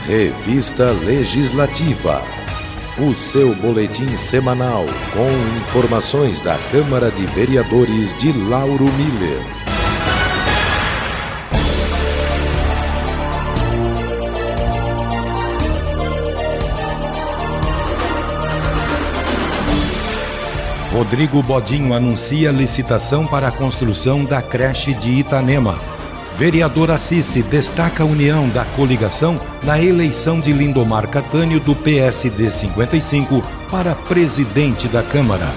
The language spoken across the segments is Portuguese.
Revista Legislativa, o seu boletim semanal com informações da Câmara de Vereadores de Lauro Miller. Rodrigo Bodinho anuncia licitação para a construção da creche de Itanema. Vereador Assis destaca a união da coligação na eleição de Lindomar Catânio do PSD 55 para presidente da Câmara.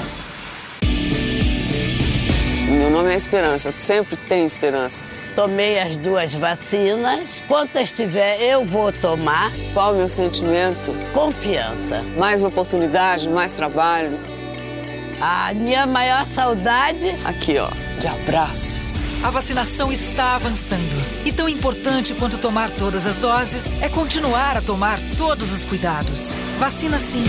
Meu nome é Esperança, eu sempre tenho esperança. Tomei as 2 vacinas. Quantas tiver, eu vou tomar. Qual o meu sentimento? Confiança. Mais oportunidade, mais trabalho. A minha maior saudade... Aqui, ó, de abraço. A vacinação está avançando. E tão importante quanto tomar todas as doses é continuar a tomar todos os cuidados. Vacina sim.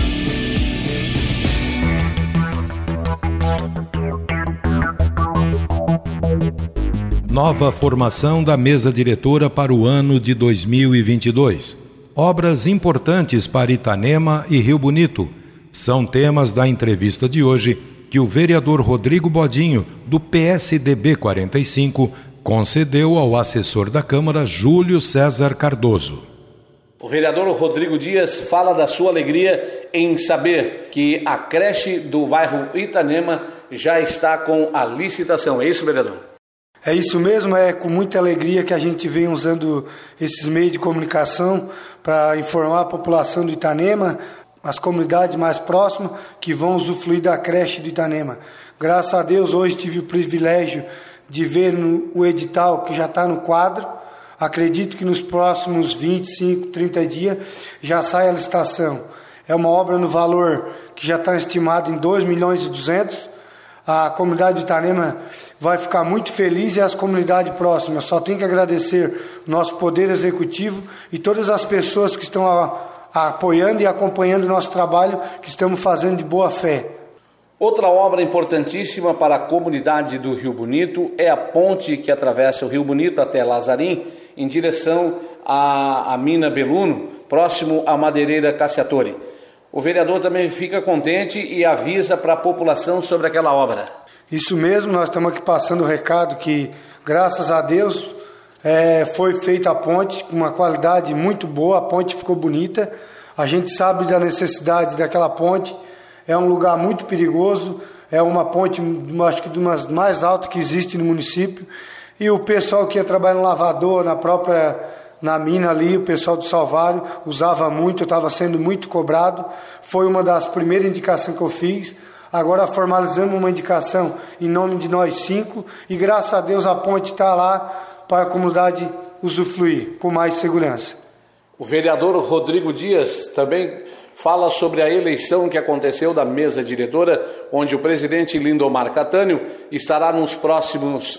Nova formação da mesa diretora para o ano de 2022. Obras importantes para Itanema e Rio Bonito. São temas da entrevista de hoje que o vereador Rodrigo Bodinho, do PSDB 45, concedeu ao assessor da Câmara, Júlio César Cardoso. O vereador Rodrigo Dias fala da sua alegria em saber que a creche do bairro Itanema já está com a licitação. É isso, vereador? É isso mesmo, é com muita alegria que a gente vem usando esses meios de comunicação para informar a população do Itanema, as comunidades mais próximas que vão usufruir da creche de Itanema. Graças a Deus, hoje tive o privilégio de ver o edital que já está no quadro. Acredito que nos próximos 25, 30 dias já sai a licitação. É uma obra no valor que já está estimado em 2.200.000. A comunidade de Itanema vai ficar muito feliz e as comunidades próximas. Só tenho que agradecer o nosso Poder Executivo e todas as pessoas que estão apoiando e acompanhando o nosso trabalho que estamos fazendo de boa fé. Outra obra importantíssima para a comunidade do Rio Bonito é a ponte que atravessa o Rio Bonito até Lazarim, em direção à mina Beluno, próximo à madeireira Cassiatore. O vereador também fica contente e avisa para a população sobre aquela obra. Isso mesmo, nós estamos aqui passando o recado que, graças a Deus, foi feita a ponte com uma qualidade muito boa, a ponte ficou bonita. A gente sabe da necessidade daquela ponte, é um lugar muito perigoso, é uma ponte, acho que das mais altas que existe no município. E o pessoal que ia trabalhar no lavador, na mina ali, o pessoal do Salvário usava muito, eu estava sendo muito cobrado. Foi uma das primeiras indicações que eu fiz. Agora formalizamos uma indicação em nome de nós 5 e graças a Deus a ponte está lá para a comunidade usufruir com mais segurança. O vereador Rodrigo Dias também fala sobre a eleição que aconteceu da mesa diretora, onde o presidente Lindomar Catânio estará nos próximos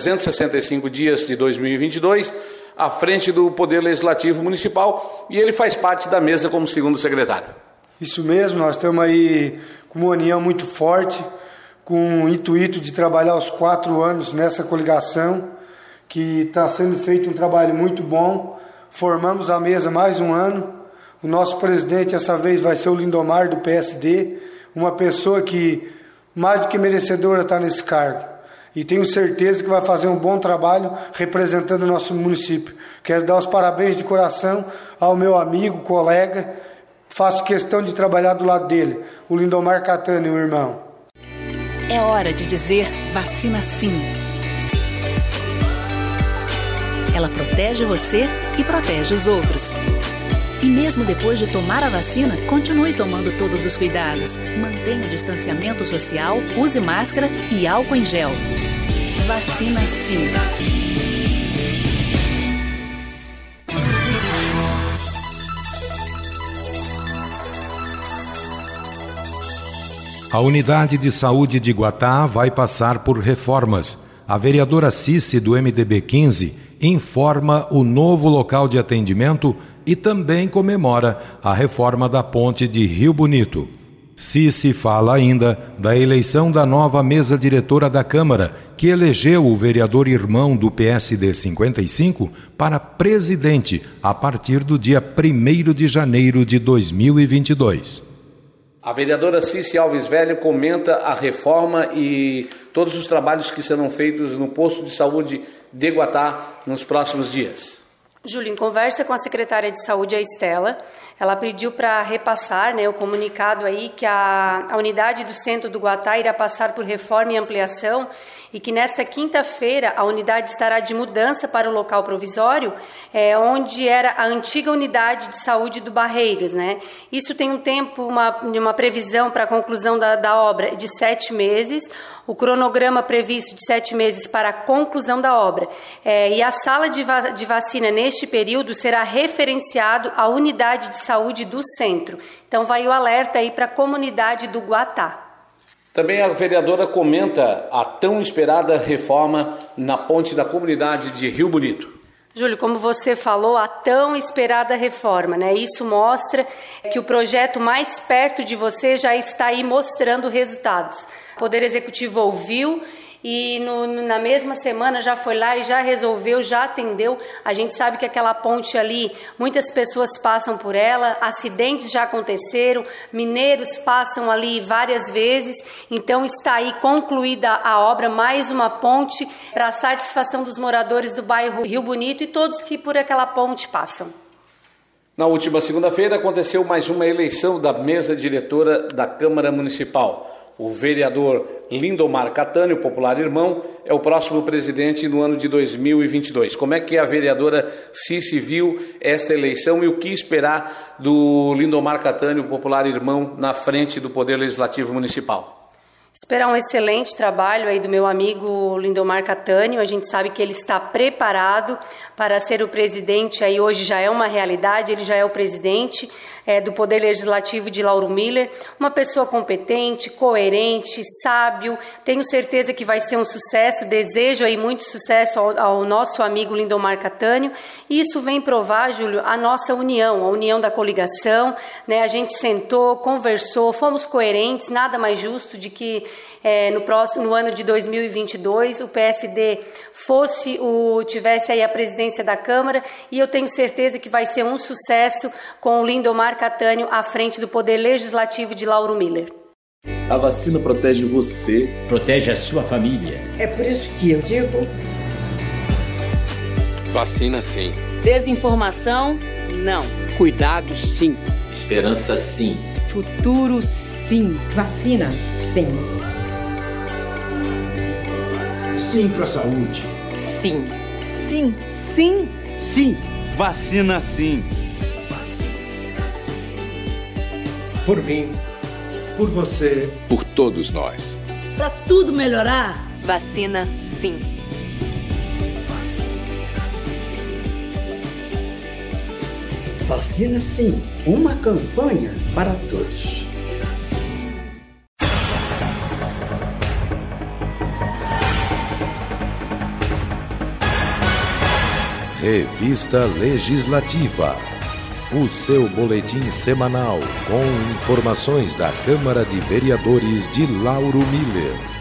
365 dias de 2022 à frente do Poder Legislativo Municipal e ele faz parte da mesa como segundo secretário. Isso mesmo, nós estamos aí com uma união muito forte, com o intuito de trabalhar os 4 anos nessa coligação, que está sendo feito um trabalho muito bom. Formamos a mesa mais um ano. O nosso presidente, dessa vez, vai ser o Lindomar, do PSD, uma pessoa que, mais do que merecedora, está nesse cargo. E tenho certeza que vai fazer um bom trabalho representando o nosso município. Quero dar os parabéns de coração ao meu amigo, colega. Faço questão de trabalhar do lado dele, o Lindomar Catânio, meu irmão. É hora de dizer vacina sim. Ela protege você e protege os outros. E mesmo depois de tomar a vacina, continue tomando todos os cuidados. Mantenha o distanciamento social, use máscara e álcool em gel. Vacina sim. A unidade de saúde de Iguatá vai passar por reformas. A vereadora Cici, do MDB 15, informa o novo local de atendimento e também comemora a reforma da ponte de Rio Bonito. Se fala ainda da eleição da nova mesa diretora da Câmara, que elegeu o vereador irmão do PSD 55 para presidente a partir do dia 1º de janeiro de 2022. A vereadora Cici Alves Velho comenta a reforma e todos os trabalhos que serão feitos no posto de saúde de Guatá nos próximos dias. Júlio, em conversa com a secretária de saúde, a Estela, ela pediu para repassar o comunicado aí que a unidade do centro do Guatá irá passar por reforma e ampliação e que nesta quinta-feira a unidade estará de mudança para o local provisório, onde era a antiga unidade de saúde do Barreiros, né? Isso tem um tempo, uma previsão para a conclusão da obra de 7 meses, o cronograma previsto de 7 meses para a conclusão da obra. E a sala de vacina neste período será referenciado à unidade de saúde do centro. Então vai o alerta aí para a comunidade do Guatá. Também a vereadora comenta a tão esperada reforma na ponte da comunidade de Rio Bonito. Júlio, como você falou, a tão esperada reforma, né? Isso mostra que o projeto mais perto de você já está aí mostrando resultados. O Poder Executivo ouviu e na mesma semana já foi lá e já resolveu, já atendeu. A gente sabe que aquela ponte ali, muitas pessoas passam por ela, acidentes já aconteceram, mineiros passam ali várias vezes, então está aí concluída a obra, mais uma ponte para a satisfação dos moradores do bairro Rio Bonito e todos que por aquela ponte passam. Na última segunda-feira aconteceu mais uma eleição da mesa diretora da Câmara Municipal. O vereador Lindomar Catânio, popular irmão, é o próximo presidente no ano de 2022. Como é que a vereadora Cici viu esta eleição e o que esperar do Lindomar Catânio, popular irmão, na frente do Poder Legislativo Municipal? Esperar um excelente trabalho aí do meu amigo Lindomar Catânio. A gente sabe que ele está preparado para ser o presidente, aí hoje já é uma realidade, ele já é o presidente do Poder Legislativo de Lauro Miller, uma pessoa competente, coerente, sábio, tenho certeza que vai ser um sucesso, desejo aí muito sucesso ao nosso amigo Lindomar Catânio, e isso vem provar, Júlio, a nossa união, a união da coligação, né? A gente sentou, conversou, fomos coerentes, nada mais justo de que no ano de 2022 o PSD tivesse aí a presidência da Câmara, e eu tenho certeza que vai ser um sucesso com o Lindomar Catânio à frente do Poder Legislativo de Lauro Miller. A vacina protege você, protege a sua família. É por isso que eu digo: vacina sim. Desinformação, não. Cuidado sim. Esperança sim. Futuro sim. Vacina sim. Sim para a saúde. Sim. Sim. Sim. Sim. Vacina sim. Por mim, por você, por todos nós. Para tudo melhorar, vacina sim. Vacina sim, uma campanha para todos. Revista Legislativa, o seu boletim semanal com informações da Câmara de Vereadores de Lauro Miller.